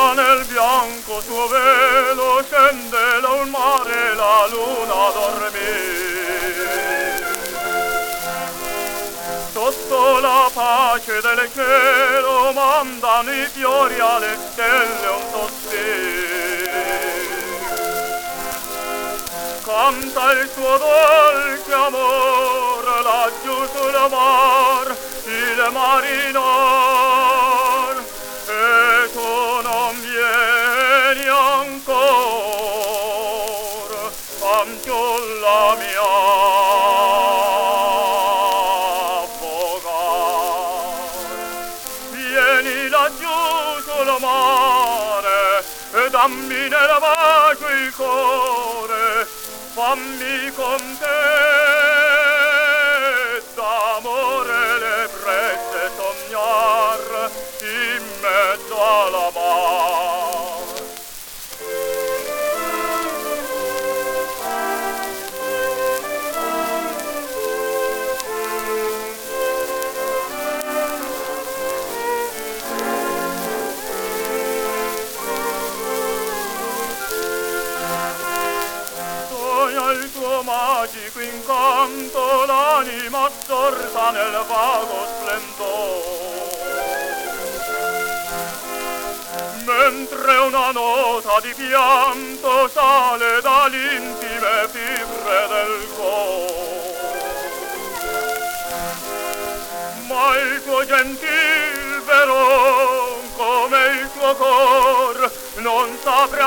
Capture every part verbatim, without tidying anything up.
nel bianco suo velo scende da un mare la luna dormì. Sotto la pace del cielo mandano i fiori alle stelle un sospiro. Canta il suo dolce amore laggiù sul mar, il marinor, e tu non vieni ancora, fanciulla mia. Vieni laggiù sul mare e dammi nel bacio il cuore, fammi con te d'amore le brezze sognar in mezzo alla mar. Il tuo magico incanto, l'anima assorta nel vago splendore, mentre una nota di pianto sale dall'intime fibre del cuore. Ma il tuo gentil veron, come il tuo cor, non saprà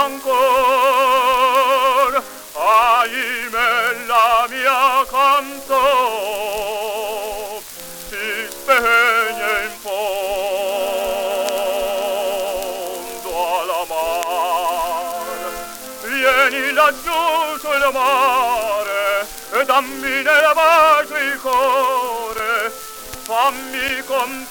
ancor. Ahimè, la mia canzone si spegne in fondo alla mar. Vieni laggiù sul mare e dammi nel bacio il cuore, fammi con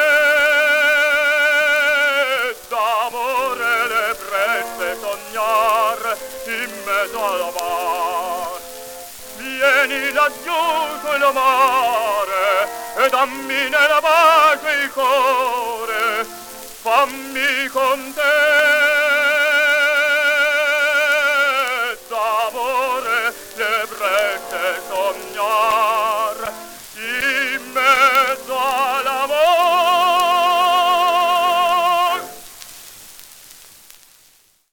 te d'amore le brezze sognar in mezzo alla mar. Vieni laggiù sul mare e dammi nel bacio il cuore, fammi con te